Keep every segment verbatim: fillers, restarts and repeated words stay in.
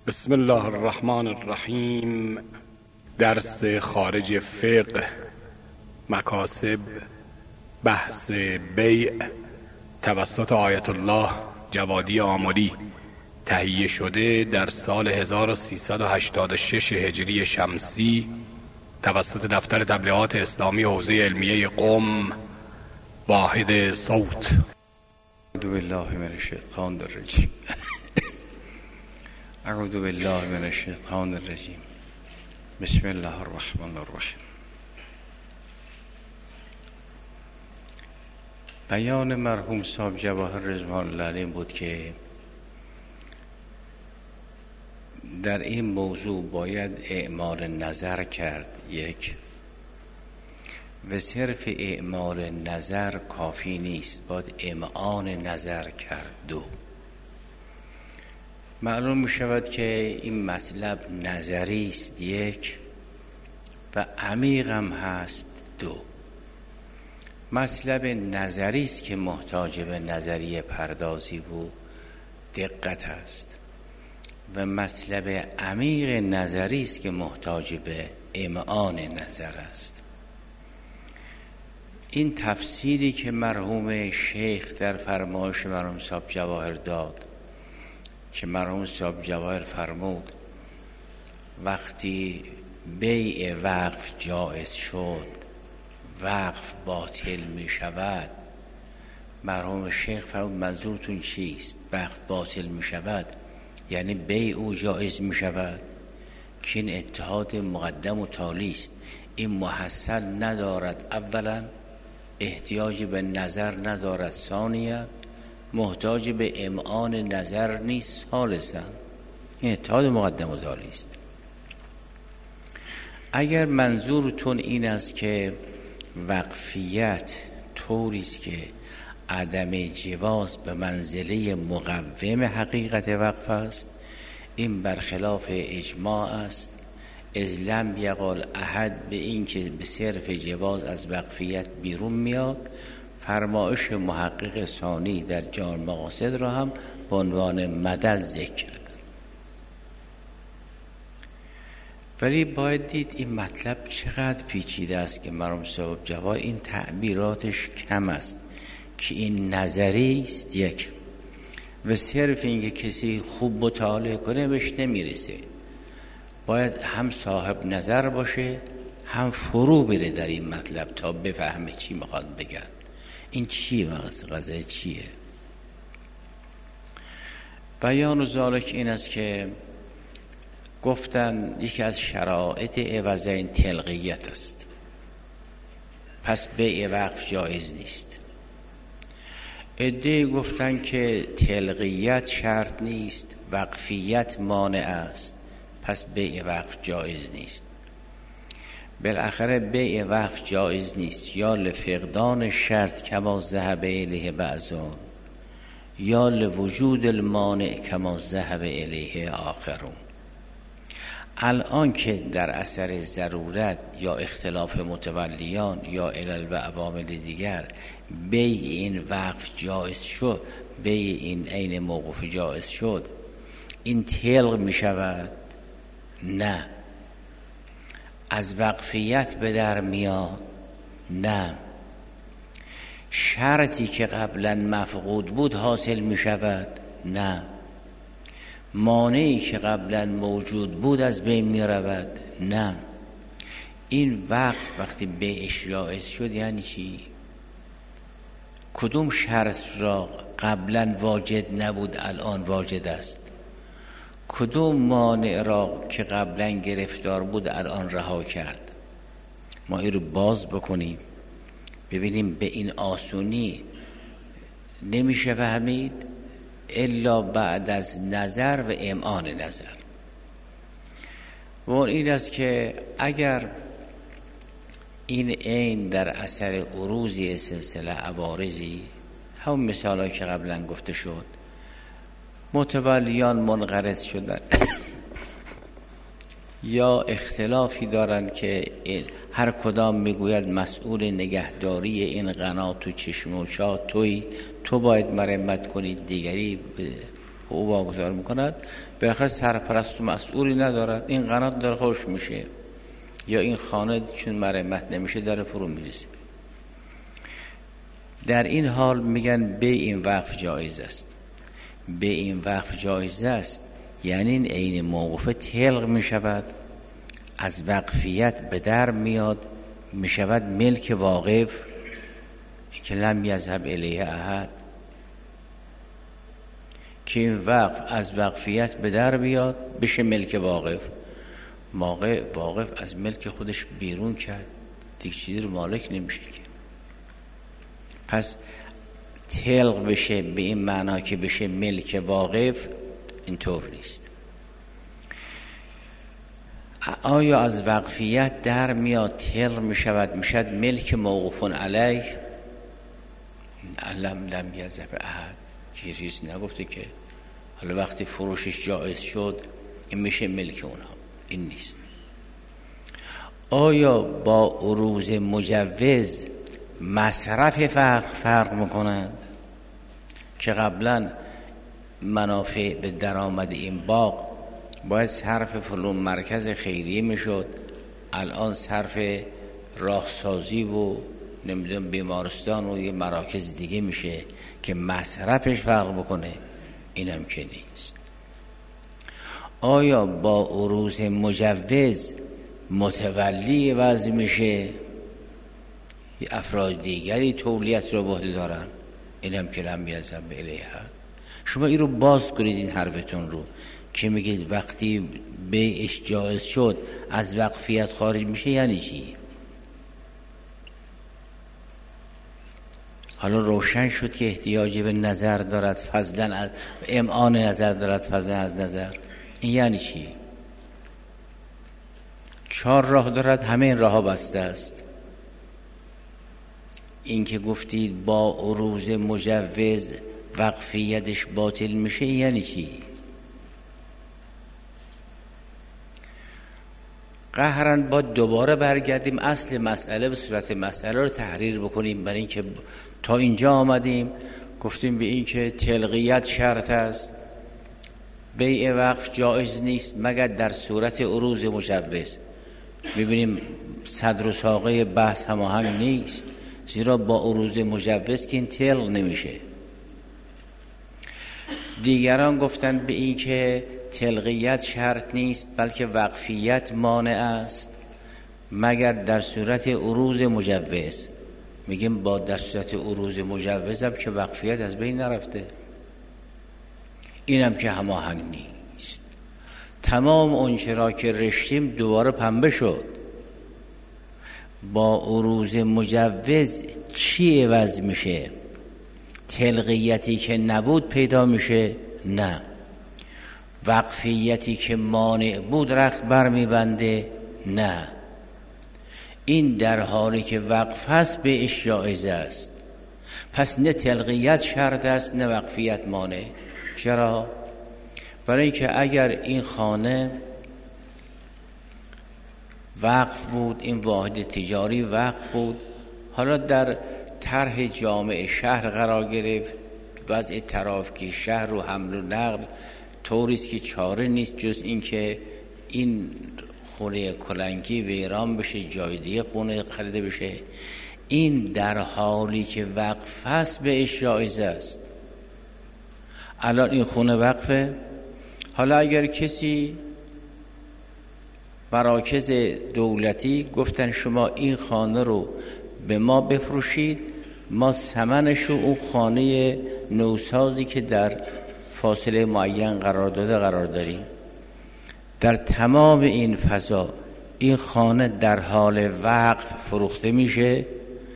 بسم الله الرحمن الرحیم. درس خارج فقه، مکاسب، بحث بیع، توسط آیت الله جوادی آملی تهیه شده در سال هزار و سیصد و هشتاد و شش هجری شمسی توسط دفتر تبلیغات اسلامی حوزه علمیه قم، واحد صوت. اعوذ بالله من الشیطان الرجیم اعوذ بالله من الشیطان الرجیم بسم الله الرحمن الرحیم. بیان مرحوم صاحب جواهر رضوان الله علیه بود که در این موضوع باید اعمال نظر کرد، یک، و صرف اعمال نظر کافی نیست، باید امعان نظر کرد، دو. معلوم می شود که این مطلب نظری است، یک، و عمیق هم هست، دو. مطلب نظری است که محتاج به نظریه پردازی و دقت است، و مطلب عمیق نظری است که محتاج به امعان نظر است. این تفسیری که مرحوم شیخ در فرمایش مرحوم صاحب جواهر داد، که مرحوم صاحب جواهر فرمود وقتی بیع وقف جایز شد وقف باطل می شود، مرحوم شیخ فرمود منظورتون چیست؟ وقف باطل می شود یعنی بیع او جایز می شود، که این اتحاد مقدم و تالی است. این محصل ندارد، اولا احتیاج به نظر ندارد، ثانیا محتاج به امعان نظر نیست، ثالثا این اتحاد مقدم و تالی است. اگر منظورتون این است که وقفیت طوری است که عدم جواز به منزله مقوم حقیقت وقف است، این برخلاف اجماع است، از لم یقل احد به این که به صرف جواز از وقفیت بیرون میاد. فرمایش محقق ثانی در جامع مقاصد را هم به عنوان مدد ذکر کرد. ولی باید دید این مطلب چقدر پیچیده است که مرحوم صاحب جواهر این تعبیراتش کم است که این نظری است، یک، و صرف اینکه کسی خوب مطالعه کنه بهش نمیرسه، باید هم صاحب نظر باشه هم فرو بره در این مطلب تا بفهمه چی میخواد بگن. این چیه؟ قضیه چیه؟ بیان ذالک این است که گفتن یکی از شرایط عوضین تلقیت است، پس بیع وقف جایز نیست. عده‌ای گفتن که تلقیت شرط نیست، وقفیت مانع است، پس بیع وقف جایز نیست. بالاخره بیع وقف جایز نیست یا لفقدان شرط کما ذهب الیه بعضون، یا لوجود المانع کما ذهب الیه آخرون. الان که در اثر ضرورت یا اختلاف متولیان یا علل و عوامل دیگر بیع این وقف جایز شد، بیع این عین موقوف جایز شد، این تلق می شود؟ نه. از وقفیت به در میاد؟ نه. شرطی که قبلا مفقود بود حاصل می شود؟ نه. مانعی که قبلا موجود بود از بین می رود؟ نه. این وقف وقتی بیعش جایز شد یعنی چی؟ کدوم شرط را قبلا واجد نبود الان واجد است؟ کدوم مانع را که قبلا گرفتار بود الان رها کرد؟ ما این رو باز بکنیم ببینیم. به این آسونی نمیشه فهمید الا بعد از نظر و امعان نظر. و این است که اگر این عین در اثر عروضی سلسله عوارضی، همون مثالی که قبلا گفته شد، متولیان منقرض شدن یا اختلافی دارن که هر کدام میگوید مسئول نگهداری این قنات و چشم و چاه توی، تو باید مرمت کنید، دیگری او واگذار میکند، بالاخره سرپرست و مسئولی ندارد، این قنات داره خوش میشه یا این خانه چون مرمت نمیشه داره فرو میریزه. در این حال میگن به این وقف جایز است. به این وقف جایز است یعنی این عین موقوفه تلق میشود، از وقفیت به در میاد، میشود ملک واقف که لم یذهب الیه احد، که این وقف از وقفیت به در بیاد بشه ملک واقف. موقع واقف از ملک خودش بیرون کرد دیگه چیزی رو مالک نمیشه که. پس تلق بشه به این معنا که بشه ملک واقف اینطور نیست. آیا از وقفیت در میاد تلق میشود میشد ملک موقوفون علیه؟ علم لم یذهب احد که چیز نگفته که حالا وقتی فروشش جایز شد این میشه ملک اونها، این نیست. آیا با عروض مجوز مصرف فرق فرق میکنند که قبلا منافع به درآمد این باغ باید صرف فلان مرکز خیریه میشد، الان صرف راهسازی و نمیدونم بیمارستان و یه مراکز دیگه میشه که مصرفش فرق بکنه؟ اینم که نیست. آیا با عروض مجوز متولی وضع میشه افراد دیگری تولیت رو به عهده دارن؟ اینم که لم یذهب الیه. شما این رو باز کنید این حرفتون رو که میگید وقتی بیعش جایز شد از وقفیت خارج میشه یعنی چی؟ حالا روشن شد که احتیاجی به نظر دارد فضلا از امعان نظر دارد فضلا از نظر. این یعنی چی؟ چهار راه دارد، همه این راه ها بسته است. این که گفتید با عروض مجوز وقفیتش باطل میشه یعنی چی؟ قهرن با دوباره برگردیم اصل مسئله به صورت مسئله رو تحریر بکنیم. برای اینکه تا اینجا آمدیم گفتیم به این که تلقیت شرط است، بیع وقف جایز نیست مگر در صورت عروض مجوز. میبینیم صدر و ساقه بحث هماهنگ نیست، زیرا با عروض مجوز که این تلق نمیشه. دیگران گفتن به این که تلقیت شرط نیست بلکه وقفیت مانع است مگر در صورت عروض مجوز. میگیم با در صورت عروض مجوز هم که وقفیت از بین نرفته، اینم که هماهنگ نیست. تمام اون چرا که رشتیم دوباره پنبه شد. با عروض مجوز چی عوض میشه؟ تلقیتی که نبود پیدا میشه؟ نه. وقفیتی که مانع بود رخت بر میبنده؟ نه. این در حالی که وقف هست به اش جایز است. پس نه تلقیت شرط است نه وقفیت مانع. چرا؟ برای اینکه اگر این خانه وقف بود، این واحد تجاری وقف بود، حالا در طرح جامع شهر قرار گرفت، وضع ترافیکی شهر رو حمل و نقل طوریست که چاره نیست جز این که این خونه کلنگی ویران بشه جای دیگه خونه خریده بشه. این در حالی که وقف هست به اش جایز است. الان این خونه وقفه، حالا اگر کسی مراکز دولتی گفتن شما این خانه رو به ما بفروشید، ما ثمنشو اون خانه نوسازی که در فاصله معین قرار داده قرار داریم. در تمام این فضا این خانه در حال وقف فروخته میشه،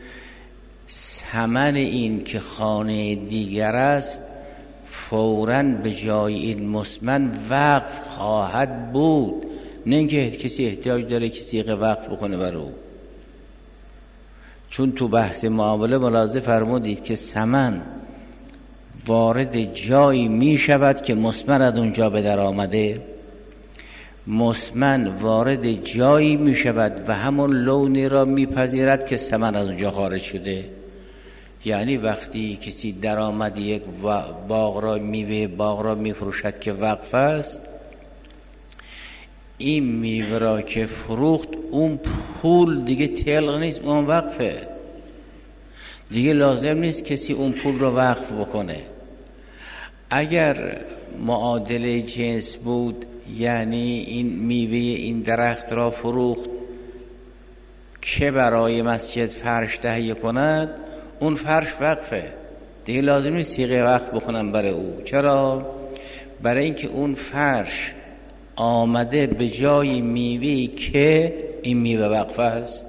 ثمن این که خانه دیگر است فوراً به جای این مسمن وقف خواهد بود، نه اینکه کسی احتیاج داره کسی وقف بکنه برای او. چون تو بحث معامله ملاحظه فرمودید که ثمن وارد جایی می شود که مسمن از اونجا به در آمده، مسمن وارد جایی می شود و همون لونی را می پذیرد که ثمن از اونجا خارج شده. یعنی وقتی کسی درآمد یک باغ را میوه باغ را میفروشد که وقف است، این میوه را که فروخت اون پول دیگه تلق نیست، اون وقفه، دیگه لازم نیست کسی اون پول را وقف بکنه. اگر معادل جنس بود، یعنی این میوه این درخت را فروخت که برای مسجد فرش تهیه کند، اون فرش وقفه، دیگه لازم نیست صیغه وقف بکنم برای او. چرا؟ برای اینکه اون فرش آمده به جای میوهی که این میوه وقف است.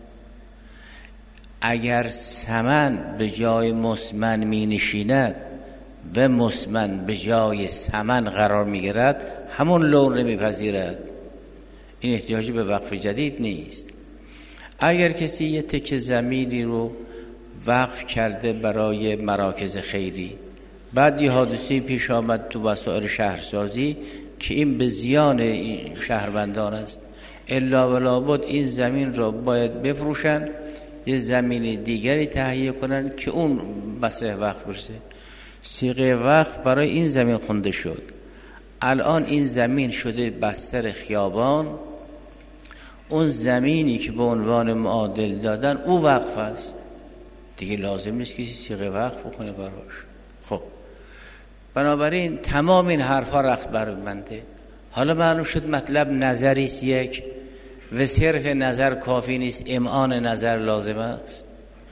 اگر سمن به جای مسمن می نشیند و مسمن به جای سمن قرار می گیرد، همون لون می پذیرد، این احتیاجی به وقف جدید نیست. اگر کسی یه تکه زمینی رو وقف کرده برای مراکز خیری، بعد یه حادثه پیش آمد تو وسایل شهرسازی که این به زیان این شهروندان است، الا ولا بد این زمین را باید بفروشن، یه زمین دیگری تهیه کنن که اون بسه وقف برسه. صیغه وقف برای این زمین خونده شد، الان این زمین شده بستر خیابان، اون زمینی که به عنوان معادل دادن او وقف است، دیگه لازم نیست کسی صیغه وقف بکنه براش. خب بنابراین تمام این حرفا رخت بربنده. حالا معلوم شد مطلب نظریست یک و صرف نظر کافی نیست، امعان نظر لازم است.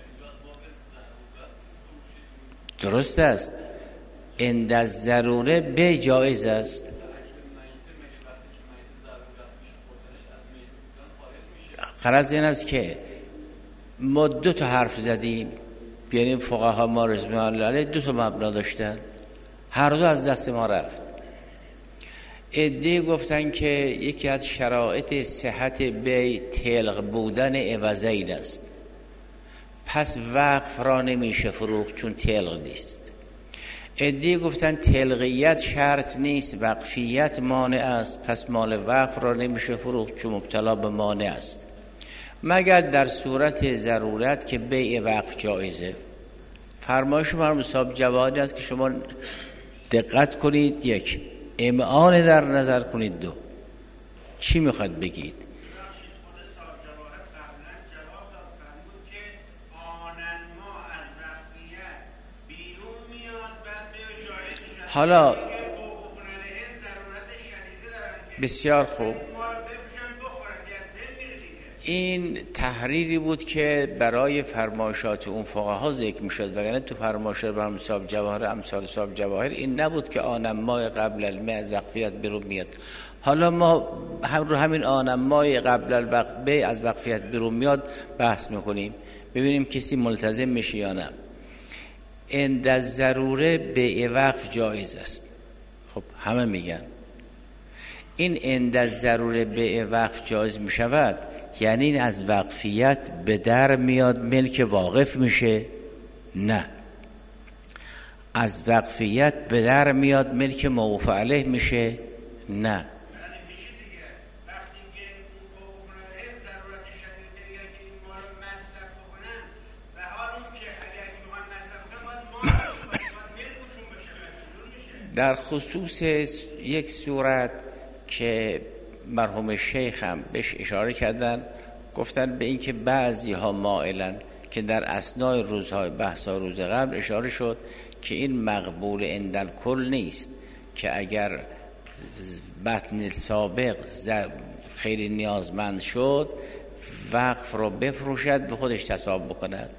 درست است، عند الضروره به جایز است. غرض این است که ما دو تا حرف زدیم، یعنی فقها ما رضوان الله علیه دو تا مبنا داشتن، هر دو از دست ما رفت. عده گفتن که یکی از شرایط صحت بیع تلق بودن عوضین است، پس وقف را نمیشه فروخت چون تلق نیست. عده گفتن تلقیت شرط نیست، وقفیت مانع است، پس مال وقف را نمیشه فروخت چون مبتلا به مانع است، مگر در صورت ضرورت که بیع وقف جایزه. فرمایش مرحوم صاحب جوادی است که شما دقت کنید، یک امعان در نظر کنید، دو چی میخواد بگید. حالا بسیار خوب، این تحریری بود که برای فرمایشات اون فقها ذکر میشد، وگرنه تو فرمایشات برام صاحب جواهر امثال صاحب جواهر این نبود که آنمای قبل المه از وقفیت بیرون میاد. حالا ما هم رو همین آنمای قبل الوقفه از وقفیت بیرون میاد بحث میکنیم، ببینیم کسی ملتزم میشه یا نه. عند الضروره بیع وقف جایز است. خب همه میگن این عند الضروره بیع وقف جایز میشود، یعنی این از وقفیت به در میاد ملک واقف میشه؟ نه، از وقفیت به در میاد ملک موقوف علیه میشه؟ نه. در خصوص یک صورت که مرحوم شیخ هم بهش اشاره کردن، گفتن به این که بعضی ها مائلن که در اثنای روزهای بحثا روز قبل اشاره شد که این مقبول عند الکل نیست، که اگر بطن سابق خیلی نیازمند شد وقف رو بفروشد به خودش تصاحب بکند.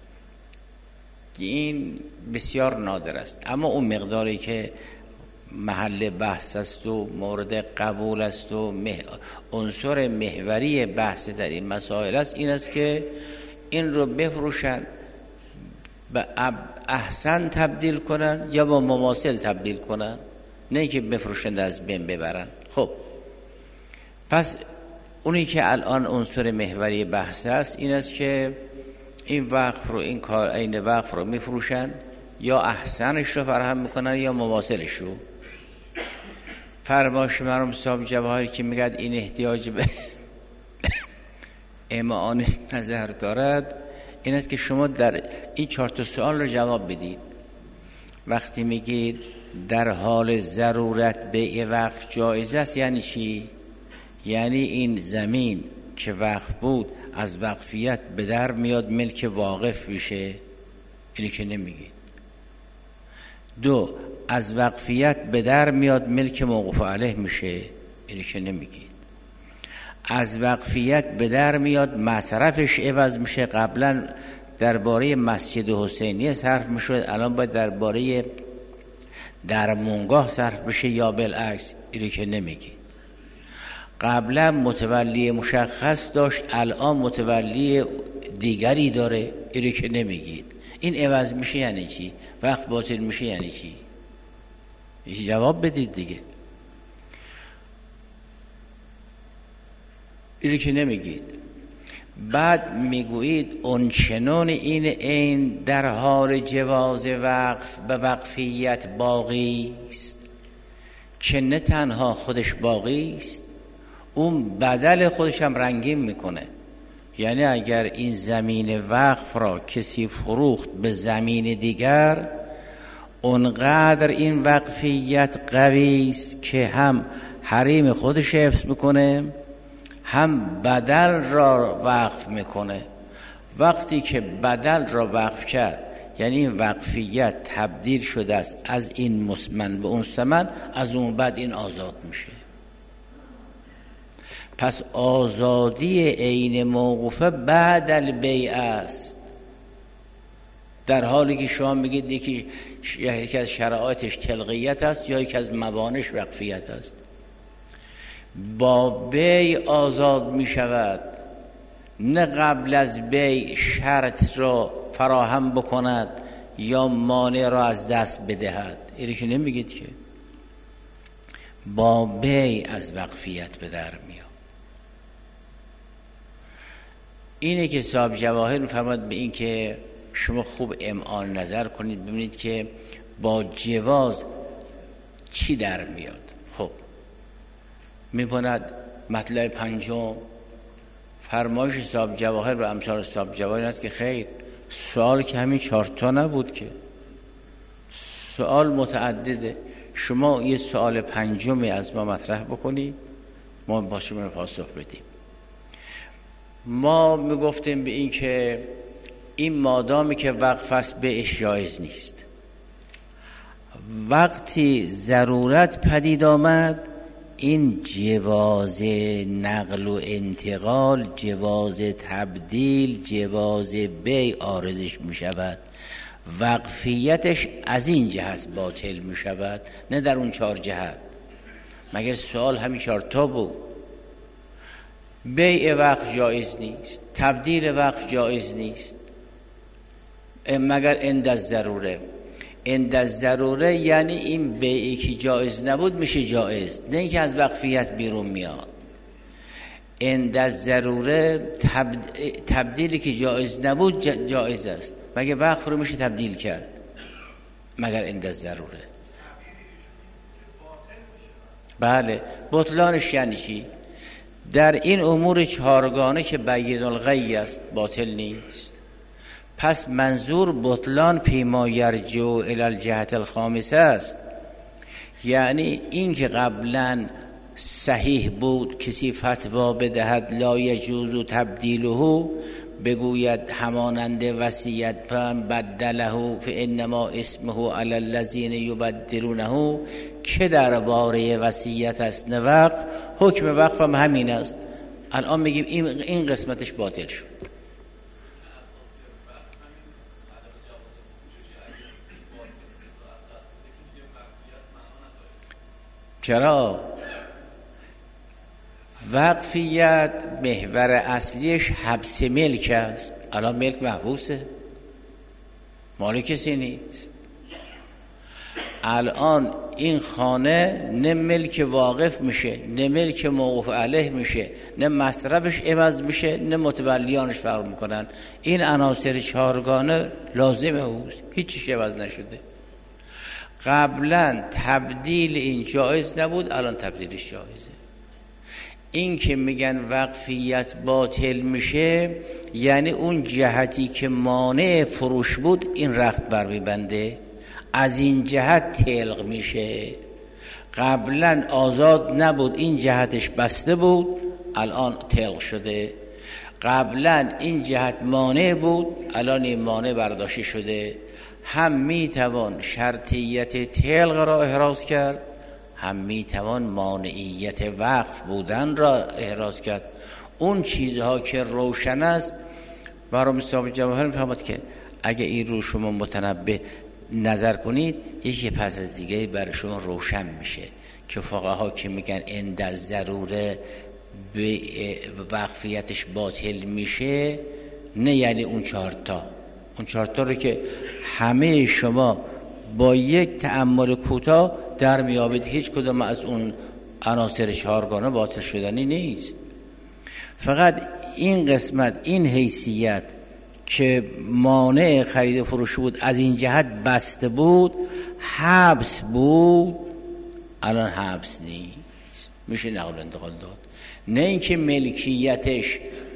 این بسیار نادر است، اما اون مقداری که محل بحث است و مورد قبول است و مح... عنصر محوری بحث در این مسائل است، این است که این رو بفروشن، به احسن تبدیل کنن یا با مماثل تبدیل کنن، نه که بفروشند از بین ببرن. خب پس اونی که الان عنصر محوری بحث است این است که این وقف رو، این کار این وقف رو میفروشن، یا احسنش رو فراهم میکنن یا مماثلش رو. فرمایش مرحوم صاحب جواهری که میگه این احتیاج به امعان نظر دارد، این است که شما در این چهار تا سوال رو جواب بدید. وقتی میگید در حال ضرورت بیع وقف جایز است، یعنی چی؟ یعنی این زمین که وقف بود از وقفیت به در میاد ملک واقف میشه، اینی که نمیگید. دو، از وقفیت به در میاد ملک موقوف علیه میشه، اینی که نمیگید. از وقفیت به در میاد مصرفش عوض میشه. قبلا درباره مسجد حسینیه صرف میشد، الان باید درباره درمونگاه صرف بشه یا بالعکس، اینی که نمیگید. قبلا متولی مشخص داشت، الان متولی دیگری داره، اینی که نمیگید. این عوض میشه یعنی چی؟ وقت باطل میشه یعنی چی؟ جواب بدید دیگه. اینی که نمیگید. بعد میگویید اونچنان این این در حال جواز وقف به وقفیت باقی است که نه تنها خودش باقی است، اون بدل خودش هم رنگین میکنه. یعنی اگر این زمین وقف را کسی فروخت به زمین دیگر، اونقدر این وقفیت قوی است که هم حریم خودش حفظ میکنه، هم بدل را وقف میکنه. وقتی که بدل را وقف کرد، یعنی این وقفیت تبدیل شده است از این مسمن به اون ثمن، از اون بعد این آزاد میشه. پس آزادی عین موقوفه بعد البیع است، در حالی که شما میگید یکی یکی از شرایطش تلقیت است یا یکی از موانعش وقفیت است. با بیع آزاد می شود، نه قبل از بیع شرط را فراهم بکند یا مانع را از دست بدهد. اینی که نمیگید که با بیع از وقفیت به در میاد. اینه که صاحب جواهر می‌فرماد به این که شما خوب امعان نظر کنید ببینید که با جواز چی در میاد. خب می‌باید مطلب پنجم فرمایش صاحب جواهر و امثال صاحب جواهر است که خیر، سوال که همین چهار تا نبود که، سوال متعدده. شما یه سوال پنجمی از ما مطرح بکنید، ما با شما پاسخ بدیم. ما میگفتیم به این که این مادامی که وقف است بیعش جایز نیست. وقتی ضرورت پدید آمد، این جواز نقل و انتقال، جواز تبدیل، جواز بیع عارضش می شود. وقفیتش از این جهت باطل می شود، نه در اون چهار جهت. مگر سوال همین چهار تا بود؟ بیع وقف جایز نیست، تبدیل وقف جایز نیست مگر عند الضروره. عند الضروره یعنی این بیعی که جایز نبود میشه جایز، نه اینکه از وقفیت بیرون میاد. عند الضروره تبدیلی که جایز نبود جایز است، مگر وقف رو میشه تبدیل کرد مگر عند الضروره. بله، بطلانش یعنی چی؟ در این امور چهارگانه که بین الغی است باطل نیست. پس منظور بطلان پیما یرجع الی الجهت الخامسه است، یعنی این که قبلا صحیح بود کسی فتوا بدهد لا یجوز تبدیله، بگوید همانند وصیت پن بدله فانما اسمه علی الذین یبدلونه، که درباره وصیت است نه وقف. حکم وقف هم همین است. الان میگیم این این قسمتش باطل شد. چرا؟ وقفیت محور اصلیش حبس ملک است. الان ملک محبوسه، مال کسی نیست. الان این خانه نه ملک واقف میشه، نه ملک موقوف علیه میشه، نه مصرفش عوض میشه، نه متولیانش فرق میکنن. این عناصر چهارگانه لازم اوست، هیچیش عوض نشده. قبلا تبدیل این جایز نبود، الان تبدیلش جایزه. این که میگن وقفیت باطل میشه یعنی اون جهتی که مانع فروش بود این رخت بر میبنده، از این جهت تلق میشه. قبلا آزاد نبود، این جهتش بسته بود، الان تلق شده. قبلا این جهت مانع بود، الان این مانع برداشته شده. هم میتوان شرطیت تلق را احراز کرد، هم میتوان مانعیت وقف بودن را احراز کرد. اون چیزها که روشن است برای مصاب جواهر میفهمد که اگه این رو شما متنبه نظر کنید یکی پس از دیگه برای شما روشن میشه که فقها که میگن عند الضروره به وقفیتش باطل میشه، نه یعنی اون چهارتا اون چهارتا رو که همه شما با یک تأمل کوتاه در میابید هیچ کدام از اون عناصر چهارگانه باطل شدنی نیست. فقط این قسمت، این حیثیت که مانع خرید و فروش بود از این جهت بسته بود، حبس بود، الان حبس نیست، میشه نقل انتقال داد. نه اینکه ملکیتش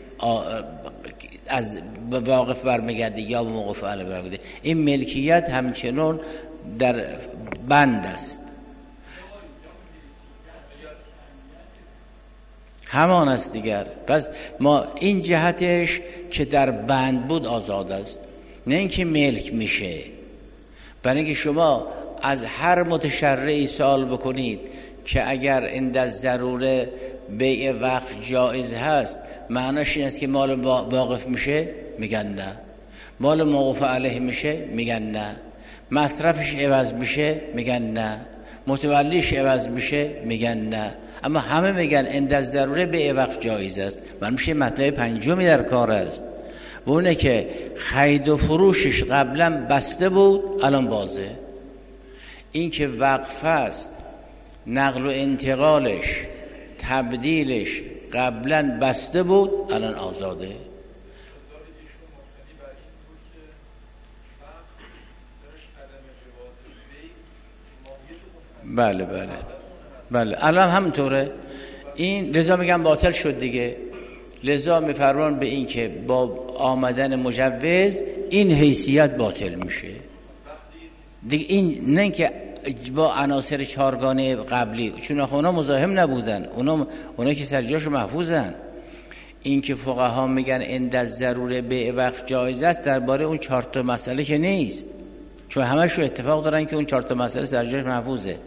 از واقف برمیگرده یا به موقف اعلی برمیگرده، این ملکیت همچنان در بند است، همان است دیگر. پس ما این جهتش که در بند بود آزاد است، نه اینکه ملک میشه. برای اینکه شما از هر متشرعی سوال بکنید که اگر عند الضروره بیع وقف جایز هست، معناش این است که مال واقف میشه؟ میگن نه. مال موقوف علیه میشه؟ میگن نه. مصرفش عوض میشه؟ میگن نه. متولیش عوض میشه؟ میگن نه. اما همه میگن عند الضروره بیع وقف جایز است. من میشه مطلب پنجمی در کار است، و اونه که خرید و فروشش قبلا بسته بود الان بازه. این که وقف است، نقل و انتقالش، تبدیلش قبلا بسته بود الان آزاده. بله بله بله الان همینطوره. این لذا میگم باطل شد دیگه. لذا میفرمان به این که با آمدن مجوز این حیثیت باطل میشه دیگه. این نه که با عناصر چهارگانه قبلی، چون اونا مزاحم نبودن، اونا اونا که سرجاش محفوظن. این که فقها میگن عند الضروره بیع وقف جایز است درباره اون چهار تا مسئله که نیست، چون همشون اتفاق دارن که اون چهار تا مسئله سرجاش محفوظه.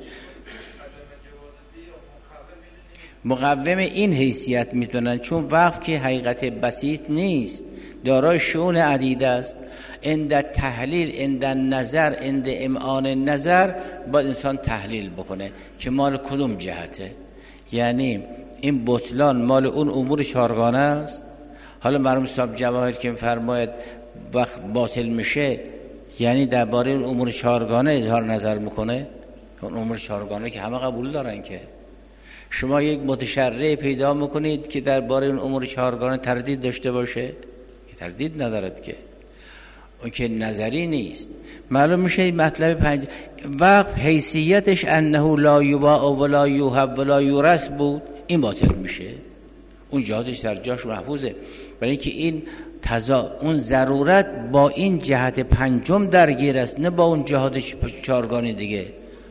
مقوم این حیثیت میتونن، چون وقف که حقیقت بسیط نیست، دارای شؤون عدیده است. عند تحلیل، عند نظر، عند امعان نظر باید انسان تحلیل بکنه که مال کدوم جهته. یعنی این بطلان مال اون امور چهارگانه است. حالا مرحوم صاحب جواهر که فرماید وقت باطل میشه، یعنی درباره اون امور چهارگانه اظهار نظر میکنه. اون امور چهارگانه که همه قبول دارن که شما یک متشرع پیدا میکنید که درباره اون امور چهارگانه تردید داشته باشه؟ که تردید ندارد که، اون که نظری نیست. معلوم میشه مطلب پنج وقف حیثیتش انه لا یباع ولا یوهب ولا یورث بود، این باطل میشه. اون جهاتش در جاش محفوظه، برای اینکه این تضا اون ضرورت با این جهت پنجم درگیر است، نه با اون جهات چهارگانه دیگه.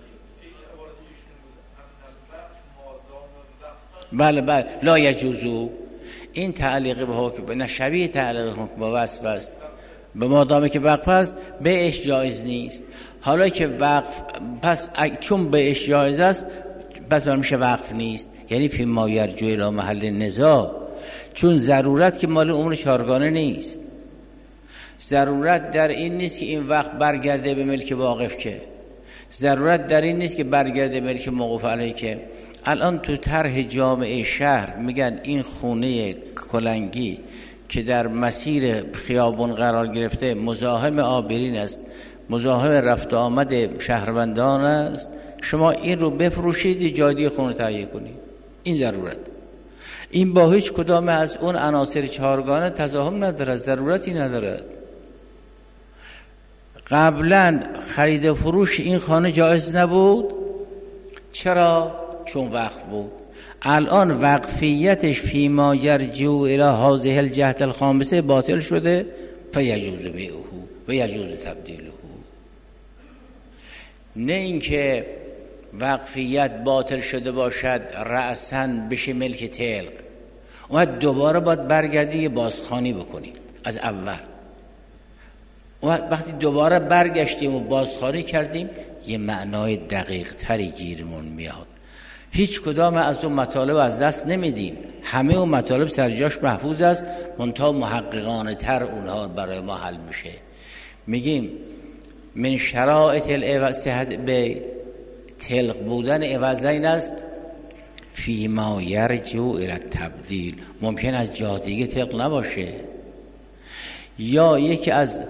بله بله لا یجوزو، این تعلیق به حکم نه شبیه تعلیق حکم با وصف است. به مادامی که وقف است بیعش جایز نیست. حالا که وقف پس چون بیعش جایز است پس میشه وقف نیست، یعنی فی ما یرجو الی محل نزاع. چون ضرورت که مال امور چهارگانه نیست، ضرورت در این نیست که این وقت برگرده به ملک واقف، که ضرورت در این نیست که برگرده به ملک موقوف علیه. که الان تو طرح جامعه شهر میگن این خونه کلنگی که در مسیر خیابون قرار گرفته مزاحم عابرین است، مزاحم رفت و آمد شهروندان است، شما این رو بفروشید جای خونه تهیه کنید. این ضرورت، این با هیچ کدام از اون عناصر چهارگانه تزاحم نداره، ضرورتی نداره. قبلا خرید و فروش این خانه جایز نبود. چرا؟ چون وقف بود. الان وقفیتش فیما یرجع الی هذه الجهة الخامسه باطل شده، فیجوز بیعه و یجوز تبدیله. نه اینکه وقفیت باطل شده باشد رأساً بشه ملک تلق، اون دوباره باید برگردی یه بازخوانی بکنی از اول. وقتی دوباره برگشتیم و بازخوانی کردیم یه معنای دقیق تری گیرمون میاد. هیچ کدام از اون مطالب از دست نمیدیم، همه اون مطالب سرجاش محفوظ است، منتها محققانه تر اونها برای ما حل میشه. میگیم من شرائط الصحت به تلق بودن عوضین است فیما یرجع الی التبدیل. ممکن از جا دیگه تلق نباشه، یا یکی از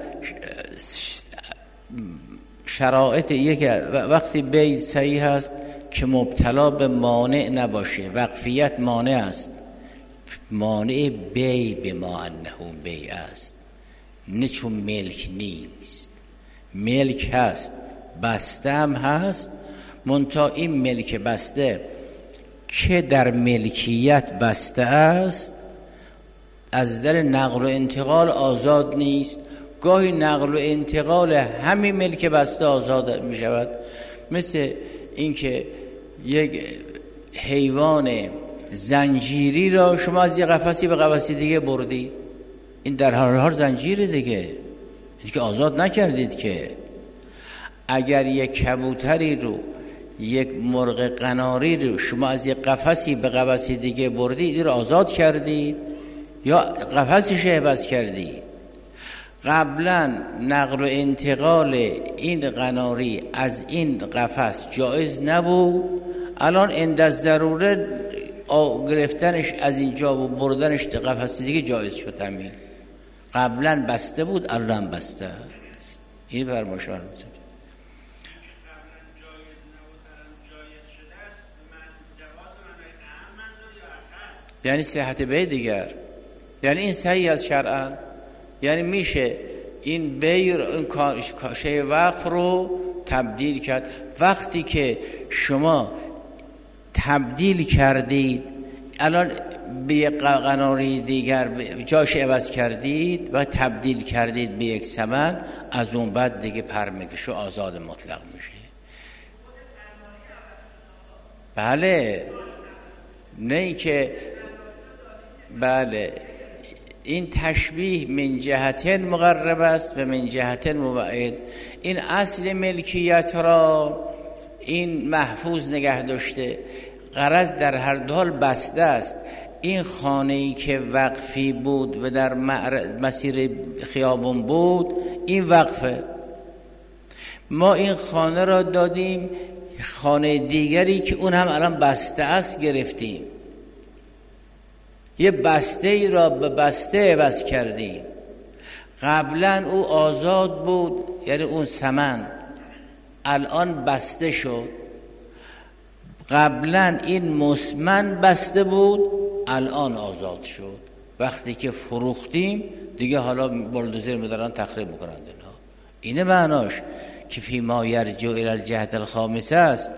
شرایط یکی وقتی بی صحیح است که مبتلا به مانع نباشه. وقفیت مانع است، مانع بی به ما انه بی است، نه چون ملک نیست. ملک هست، بسته هم هست، منتها این ملک بسته که در ملکیت بسته است از در نقل و انتقال آزاد نیست. گاهی نقل و انتقال همین ملک بسته آزاد می شود، مثل اینکه یک حیوان زنجیری را شما از یک قفسی به قفسی دیگه بردی، این در هر حال زنجیره دیگه، این که آزاد نکردید که. اگر یک کبوتری رو، یک مرغ قناری رو شما از یک قفسی به قفسی دیگه بردید، این رو آزاد کردید یا قفسش عوض کردید؟ قبلا نقل و انتقال این قناری از این قفس جایز نبود، الان عند ضروره گرفتنش از اینجا و بردنش به قفس دیگه جایز شد. همین قبلا بسته بود، الان بسته است. این فرمایش من یعنی صحت بی دیگر، یعنی این صحیح از شرعاً، یعنی میشه این بیر این کاشه وقف رو تبدیل کرد. وقتی که شما تبدیل کردید، الان به یک قناری دیگر جاش عوض کردید و تبدیل کردید به یک ثمن، از اون بعد دیگه پرمکشو آزاد مطلق میشه. بله، نه ای که بله این تشبیه من جهت مقرب است و من جهت مبعد. این اصل ملکیت را این محفوظ نگه داشته، غرض در هر دو حال بسته است. این خانه‌ای که وقفی بود و در مسیر خیابون بود، این وقفه. ما این خانه را دادیم، خانه دیگری که اون هم الان بسته است گرفتیم، یه بسته ای را به بسته عوض کردیم. قبلا او آزاد بود، یعنی اون ثمن، الان بسته شد. قبلا این مسمن بسته بود، الان آزاد شد. وقتی که فروختیم دیگه حالا بلدوزر می‌دارن تخریب می‌کنند. اینها اینه معناش که فی ما یرجع الی الجهة الخامسه است.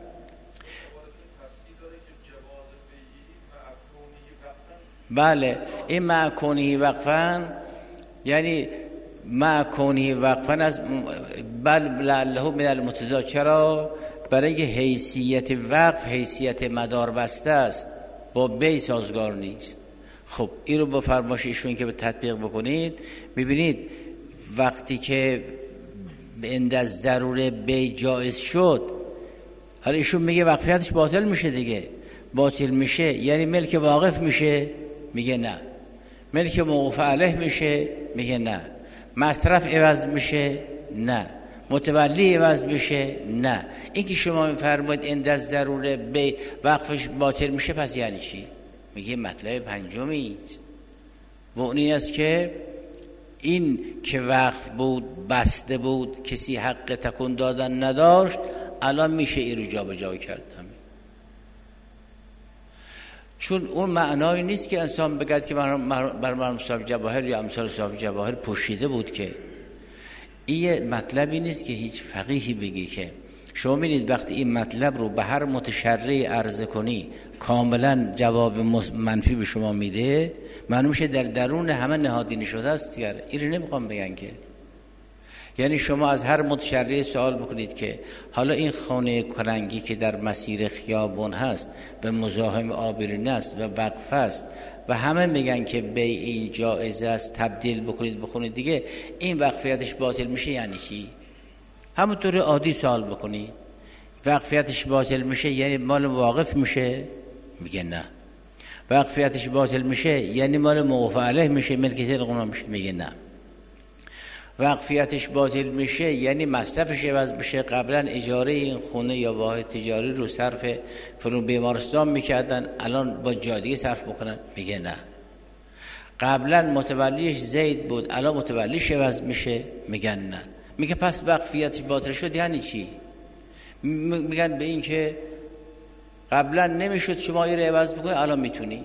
بله، این مع کونه وقفا، یعنی مع کونه وقفا از بل لعله من المتضاد. چرا؟ برای اینکه حیثیت وقف حیثیت مدار بسته است، با بی سازگار نیست. خب این رو با فرمایش ایشون که به تطبیق بکنید، ببینید وقتی که عند الضروره بی جایز شد، حالا ایشون میگه وقفیتش باطل میشه دیگه. باطل میشه یعنی ملک واقف میشه؟ میگه نه. ملک موقوف علیه میشه؟ میگه نه. مصرف عوض میشه؟ نه. متولی عوض میشه؟ نه. این که شما میفرمایید عند الضروره بی وقفش باطل میشه، پس یعنی چی؟ میگه مطلب پنجمی است و اون این است که این که وقف بود، بسته بود، کسی حق تکون دادن نداشت، الان میشه این رو جا به جا کرد. چون اون معنایی نیست که انسان بگد که بر من صاحب جواهر یا امثال صاحب جواهر پوشیده بود، که این مطلبی نیست که هیچ فقیهی بگی که شما می‌بینید وقتی این مطلب رو به هر متشرعی عرضه کنی کاملا جواب منفی به شما میده، معلوم میشه در درون همه نهادینه شده است دیگر. این رو نمیخوام بگن که، یعنی شما از هر متشرع سوال بکنید که حالا این خانه کرنگی که در مسیر خیابان هست و مزاحم آبرین است و وقف است و همه میگن که بیع این جایزه است، تبدیل بکنید بخونید دیگه، این وقفیتش باطل میشه یعنی چی؟ همونطور عادی سوال بکنید وقفیتش باطل میشه یعنی مال واقف میشه؟ میگه نه. وقفیتش باطل میشه یعنی مال موقوف علیه میشه، ملکیت القنا میشه؟ میگه نه. وقفیتش باطل میشه یعنی مصرفش عوض بشه، قبلا اجاره این خونه یا واحد تجاری رو صرف فرون بیمارستان میکردن الان با جادیه صرف بکنن؟ میگه نه. قبلا متولیش زید بود الان متولیش عوض میشه؟ میگن نه. میگه پس وقفیتش باطل شد یعنی چی؟ میگن به این که قبلا نمیشد شما این رو عوض بکنی الان میتونی.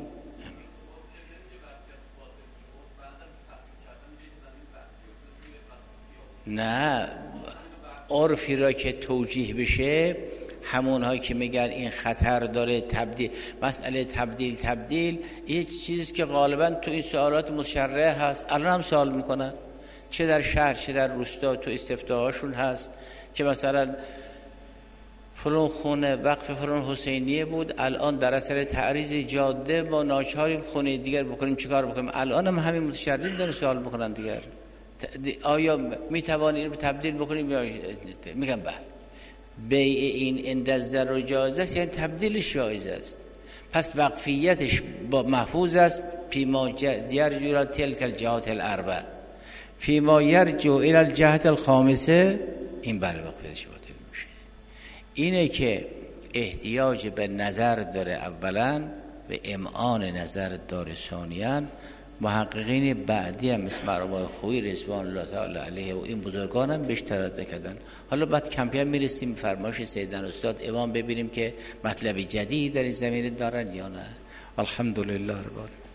نه، عرفی را که توجیه بشه همون هایی که میگن این خطر داره تبدیل، مسئله تبدیل تبدیل یه چیزی که غالبا تو این سوالات متشرعه هست، الان هم سوال میکنن چه در شهر چه در روستا، تو استفتاهاشون هست که مثلا فلان خونه وقف فلان حسینیه بود، الان در اثر تعریض جاده با ناچاریم خونه دیگر بکنیم، چیکار بکنیم؟ الان هم همین متشرعین داره سوال میکنن دیگر، آیا میتوانیم اینو تبدیل بکنیم یا میگم بله. بیع این اندازه رو جایز است یعنی تبدیلش جایز است، پس وقفیتش با محفوظ است. فیما یرجو الى تلک الجهات الاربع فیما یرجو الى الجهت الخامسه، این بله وقفیتش باطل میشه. اینه که احتیاج به نظر داره اولا و امعان نظر داره ثانیاً. محققین بعدی هم مثل مرحوم خویی رضوان الله تعالی علیه و این بزرگان هم بهش تردد کردن. حالا بعد کم کم میرسیم فرمایش سیدنا استاد امام ببینیم که مطلب جدیدی در این زمینه دارن یا نه. الحمدلله رب العالمین.